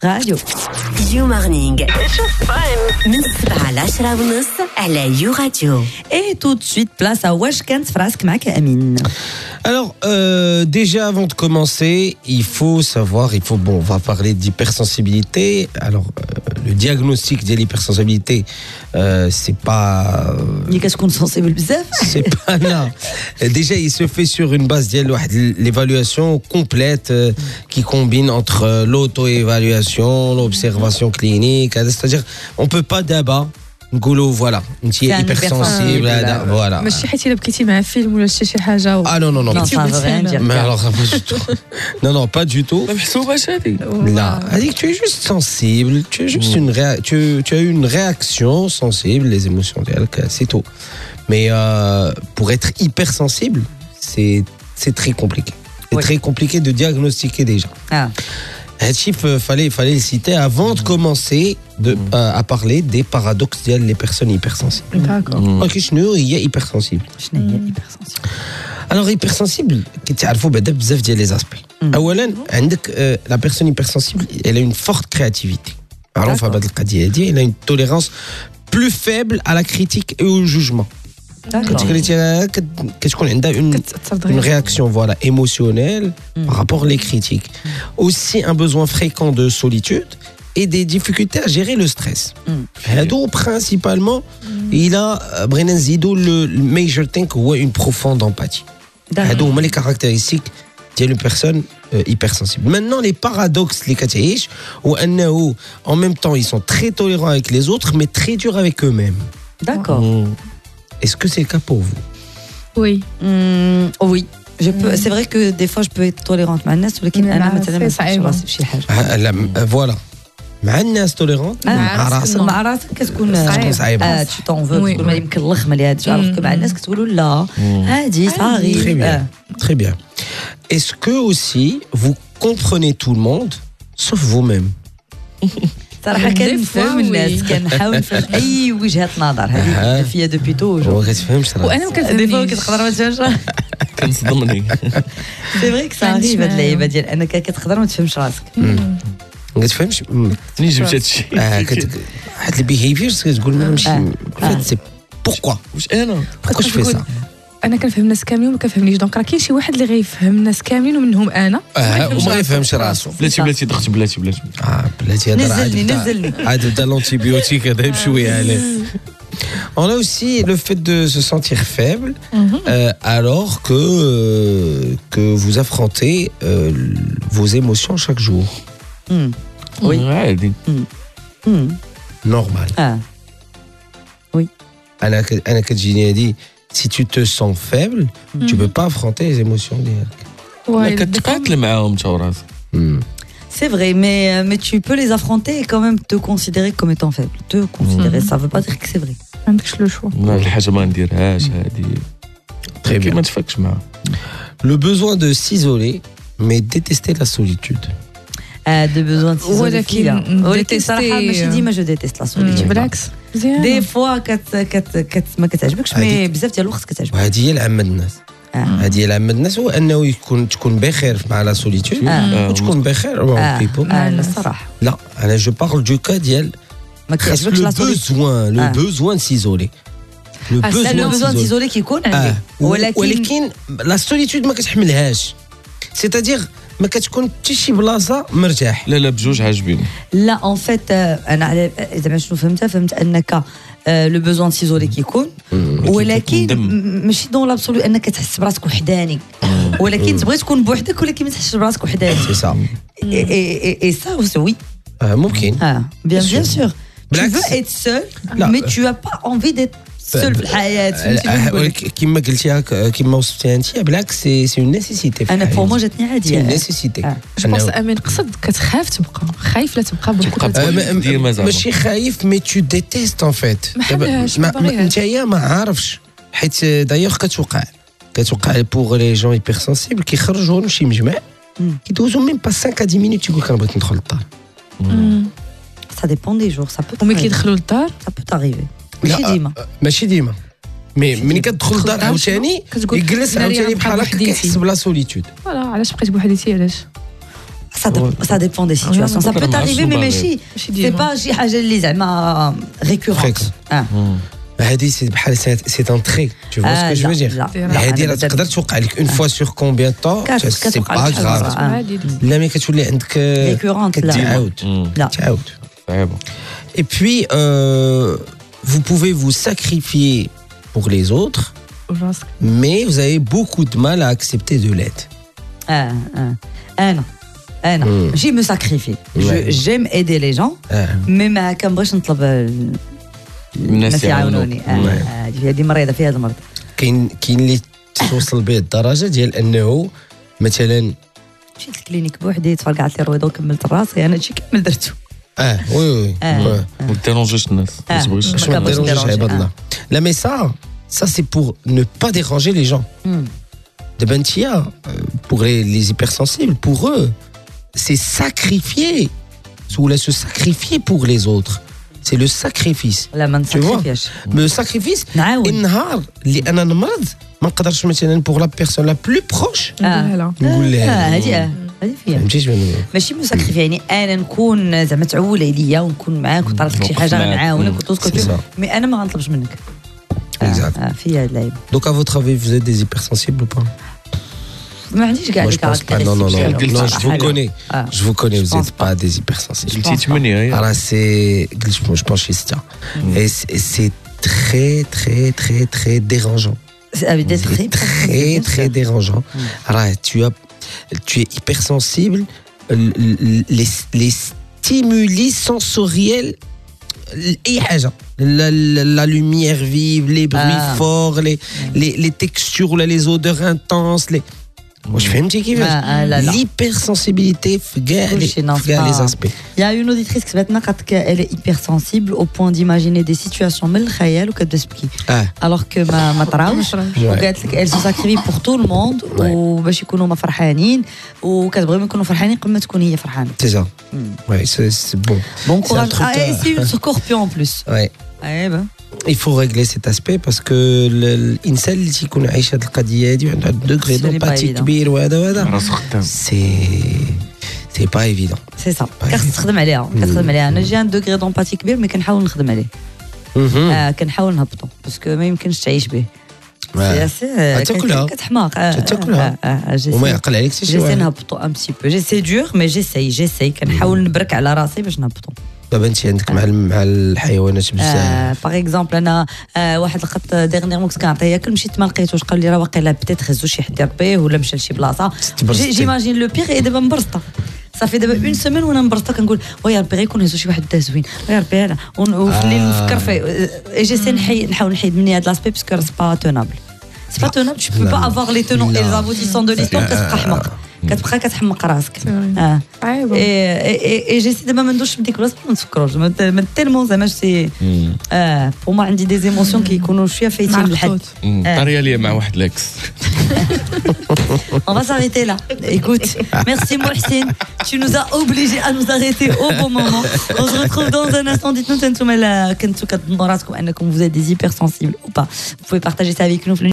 راديو يو مورنينغ من 7 ل 10 ونص على يو راديو. Et tout de suite, place à واش كانت في راسك معك أمين. Alors, déjà avant de commencer, on va parler d'hypersensibilité. Alors, le diagnostic de l'hypersensibilité, c'est pas... ملي كتكون sensible بزاف. C'est pas là. Déjà, il se fait sur une base ديال l'évaluation complète qui combine entre l'auto-évaluation, l'observation clinique. C'est-à-dire, on peut pas d'abord نقولوا فوالا انت hypersensible هذا فوالا ماشي حيت الا بكيتي مع فيلم ولا شي حاجه non pas du tout محسوباش هذه لا هذيك tu es juste sensible tu es juste tu as eu une réaction sensible les émotions ديالك c'est tout mais pour être hypersensible c'est très compliqué très compliqué de diagnostiquer déjà fallait le citer avant de commencer à parler des paradoxes des personnes hypersensibles. D'accord. Ok, il y a hypersensible. Alors hypersensible, كتعرفوا بعدا بزاف ديال les aspects. أولاً عندك la personne hypersensible, elle a une forte créativité. معروفة بهذه القضية هذه, elle a une tolérance plus faible à la critique et au jugement. كتكون عندها une réaction émotionnelle par rapport aux critiques. Aussi un besoin fréquent de solitude et des difficultés à gérer le stress. Donc, principalement, il a le major thing ou une profonde empathie. Donc, les caractéristiques d'une personne hypersensible. Maintenant, les paradoxes, les كتعيش en même temps, ils sont très tolérants avec les autres, mais très durs avec eux-mêmes. D'accord. Est-ce que c'est le cas pour vous? Oui. Oui. C'est vrai que des fois je peux être tolérante مع الناس ولكن انا مثلا ما نفهمش راسي في شي حاجه. فوالا مع الناس توليرونت مع راسك كتكون صعيبه. tu t'en veux تقول ما يمكن لخمه لهذا الشيء alors que مع الناس كتقولوا لا عادي صغير. Très bien. Est-ce que aussi vous comprenez tout le monde sauf vous-même? صراحه كنفهم الناس كنحاول نفهم اي وجهه نظر هذه فيا دوبي توجور ما كتفهمش وانا ما كنفهمش كتقدر ما تفهمش كنصدمني سي فري كو صاري هاد اللعيبه ديال انك كتقدر ما تفهمش راسك ما كتفهمش منين جبت هذا الشيء هاد البيهيفيرز كتقول ماشي سي بوركوا واش انا بوركوا جو في سا انا كنفهم الناس كاملين وما كنفهمنيش دونك راه كاين شي واحد اللي غيفهم الناس كاملين ومنهم انا وما غيفهمش راسو بلاتي ضغط بلاتي بلاتي هذا نزلني عاد بدا لونتيبيوتيك هذا بشويه عليه. On a aussi le fait de se sentir faible alors que vous affrontez vos émotions chaque jour. Oui. Normal. Oui. أنا كتجيني هذه si tu te sens faible, tu peux pas affronter les émotions ديالك. كتقاتل معاهم تا راسك. C'est vrai, mais tu peux les affronter et quand même te considérer comme étant faible. Te considérer, ça veut pas dire que c'est vrai. ما عندكش لو شوا. لا الحاجه ما نديرهاش هذه. Très bien. ما تفكش معاها. Le besoin de s'isoler, mais détester la solitude. De besoin de s'isoler. ولكن صراحة ماشي ديما جو ديتيست لا سوليتود. بالعكس. دي فوا ما كتعجبكش مي بزاف ديال الوقت كتعجبك. وهذه هي العامة الناس. هذه هي العامة الناس هو انه تكون بخير مع لا سوليتود وتكون بخير مع بيبل. لا الصراحة. لا انا جو بارل دو كا ديال ما كيعجبكش لا سوليتود. le besoin de s'isoler. Le besoin de s'isoler كيكون عندك. ولكن لا سوليتود ما كتحملهاش. C'est-à-dire ما كتكون حتى شي بلاصه مرتاح. لا بجوج عاجبين. لا ان فيت انا زعما شنو فهمت انك لو بوزوان سيزولي كيكون ولكن ماشي دون لابسولو انك تحس براسك وحداني ولكن تبغي تكون بوحدك ولكن ما تحسش براسك وحداني. سي سا اي سا وي ممكن بيان سور tu veux être seul mais tu as pas envie d'être seul في الحياة. كما قلتيها كما وصفتيها انت بالعكس سي اون نيسيسيتي. انا بور مو جاتني عادي. سي نيسيسيتي. بونس امين قصد كتخاف تبقى خايف لا تبقى ماشي خايف مي تو ديتيست ان فيت. نتايا ما عارفش حيت دايوغ كتوقع بوغ لي جون هيبرسنسيبل كيخرجوا شي مجمع كيدوزو ميم با 5 à 10 minutes يقول لك انا بغيت ندخل للدار. Ça dépend des jours, ça peut. وملي كيدخلوا للدار ça peut arriver. ماشي ديما ملي كتدخل للدار عاوتاني يجلس عاوتاني بحال هكا كيحس بلا سوليتود. فوالا علاش بقيت بوحديتي علاش Ça dépend des situations. Ça peut t'arriver, mais ماشي c'est ديما. pas شي حاجة اللي زعما récurrente. هذه c'est un trait, tu vois ce que je veux dire. هذه تقدر توقع لك une fois sur combien de temps, c'est pas grave. عادي. لا ملي كتولي عندك Récurrente, لا. كتعاود لا. تعاود. صعيبه. Et puis vous pouvez vous sacrifier pour les autres, وراسك. mais vous avez beaucoup de mal à accepter de l'aide. أنا ماشي me sacrifier. J'aime aider les gens, mais ما كنبغيش نطلب الناس يعاونوني. هذه مريضة في هذا المرض. كاين اللي توصل به الدرجه ديال انه مثلا مشيت للكلينيك بوحدي تفرقعت لي الرويضه وكملت راسي انا هادشي كامل درتو. وي ما ديرونجيش الناس ما تبغيش. باش ما ديرونجيش عباد الله. لا مي ça c'est pour ne pas déranger les gens. دابا انتيا pour les hypersensibles, pour eux c'est sacrifier ou se sacrifier pour les autres. C'est le sacrifice. لا ما Tu vois, نسكريفياش. le sacrifice نعاون. النهار اللي انا نمرض ما نقدرش مثلا pour la personne la plus proche لا. نقول لها هذه فيها فهمتيش ماشي مسكريف يعني انا نكون زعما تعول عليا ونكون معاك وطرات لك شي حاجه غنعاونك وتسكت مي انا ما غنطلبش منك. فيها هاد العيب. Donc à votre avis vous êtes des hypersensibles ou pas? ما عنديش كاع Moi لي je pense pas, non, je vous connais. Je vous connais, vous n'êtes pas des hypersensibles. قلتي 8 Alors je pense chez Stia. Et c'est très très très très dérangeant. C'est très très dérangeant. Alors tu es hypersensible, les stimuli sensoriels, اي حاجه la lumière vive, les bruits forts, les textures ولا les odeurs intenses, واش فهمتي كيفاش؟ l'hypersensibilité في كاع les aspects. Il y a une auditrice كتبتنا قالت elle est hypersensible au point d'imaginer des situations من الخيال وكتبدا تبكي. alors que ما طراوش وقالت لك elle se sacrifie pour tout le monde وباش يكونوا ما فرحانين وكتبغيهم يكونوا فرحانين قبل ما تكون هي فرحانه. C'est ça. Ouais, c'est bon. Bon courage. Et c'est une scorpion en plus. Ouais. Il faut régler cet aspect parce que الانسان اللي تيكون عايش هذه القضيه هذه وعنده دوغري دومباتي كبير وهذا c'est pas évident. C'est ça. كتخدم عليها انا جي ان دوغري دومباتي كبير مي كنحاول نخدم عليه. كنحاول نهبطو باسكو ما يمكنش تعيش به. تاكلها كتحماق تاكلها وما يعقل عليك حتى شي واحد. جيسي نهبطو ان بتي بو جي دور مي جيسي كنحاول نبرك على راسي باش نهبطو. دابا انت عندك مع الحيوانات بزاف. باغ اكزومبل انا واحد الخط ديرنييرمون كنت كنعطيه ياكل مشيت ما لقيتوش قال لي راه واقيلا بتيت خزو شي حد يربيه ولا مشى لشي بلاصه. جيماجين لو بيغ دابا مبرسطه صافي دابا اون سيمين وانا مبرسطه كنقول ويا ربي غيكون هزو شي واحد زوين ويا ربي انا وفي الليل نفكر فيه جيسي نحاول نحيد مني هاد لاسبي باسكو سي با تونابل. سي با تونابل tu peux pas avoir les tenants et les aboutissants de l'histoire كتبقى حمق كتبقى كتحمق راسك. اي جيسي دابا ما ندوش بديك البلاصه ما نفكروش ما تيلمون زعما سي بور ما عندي دي زيموسيون كيكونوا شويه فايتين بالحد. طاريه ليا مع واحد لاكس. On va s'arrêter là. Écoute, merci Mohsin. Tu nous as obligés à nous arrêter au bon moment. On se retrouve dans un instant. Dites-nous, vous êtes des hypersensibles ou pas. Vous pouvez partager ça avec nous.